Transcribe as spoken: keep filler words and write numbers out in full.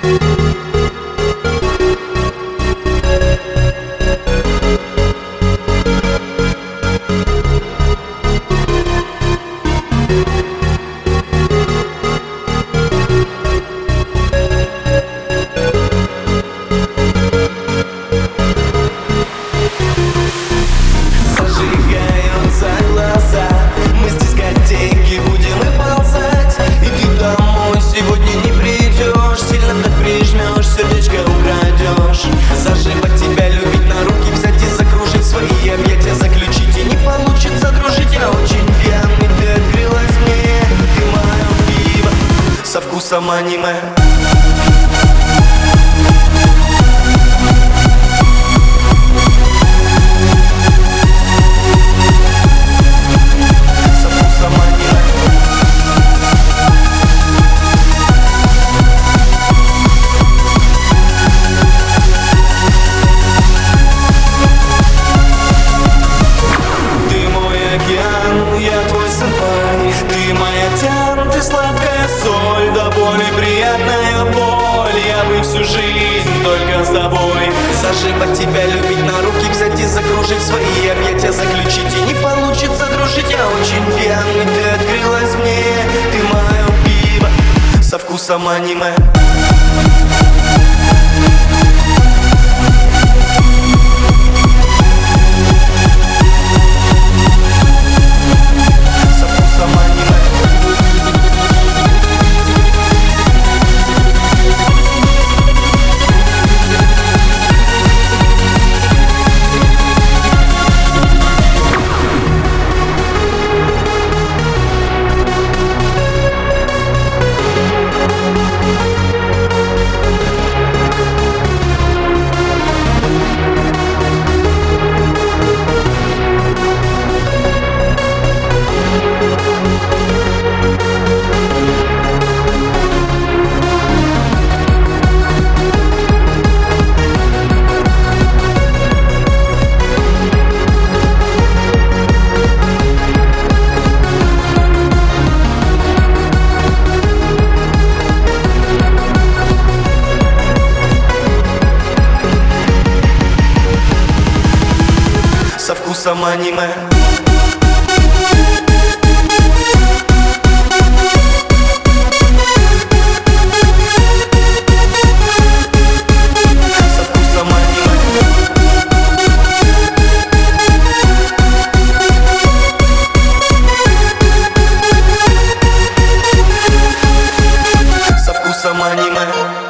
Со вкусом аниме. Я твой сэмпай, ты моя тян, ты сладкая соль, до боли приятная боль. Я бы всю жизнь только с тобой. Зажимать тебя, любить, на руки взять и закружить, свои объятия заключить. И не получится дружить, я очень пьяный, ты открылась мне, ты мое пиво со вкусом аниме. Со вкусом аниме. Со вкусом аниме. Со вкусом аниме.